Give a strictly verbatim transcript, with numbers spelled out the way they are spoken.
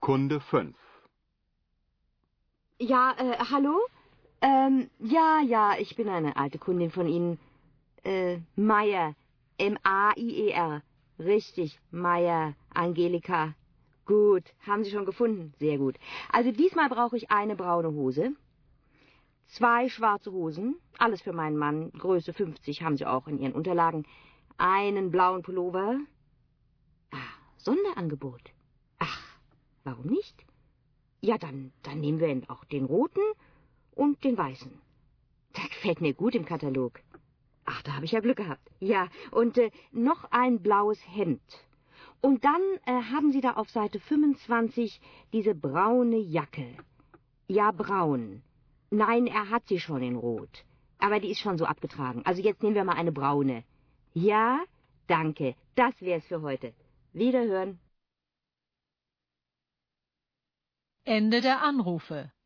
Kunde fünf. Ja, äh, hallo? Ähm, ja, ja, ich bin eine alte Kundin von Ihnen. Äh, Meier. M A I E R. Richtig, Meier, Angelika. Gut, haben Sie schon gefunden? Sehr gut. Also diesmal brauche ich eine braune Hose, zwei schwarze Hosen, alles für meinen Mann, Größe fünfzig haben Sie auch in Ihren Unterlagen, einen blauen Pullover. Ah, Sonderangebot. Ach, warum nicht? Ja, dann, dann nehmen wir auch den roten und den weißen. Das gefällt mir gut im Katalog. Ach, da habe ich ja Glück gehabt. Ja, und äh, noch ein blaues Hemd. Und dann äh, haben Sie da auf Seite fünfundzwanzig diese braune Jacke. Ja, braun. Nein, er hat sie schon in Rot. Aber die ist schon so abgetragen. Also jetzt nehmen wir mal eine braune. Ja, danke. Das wär's für heute. Wiederhören. Ende der Anrufe.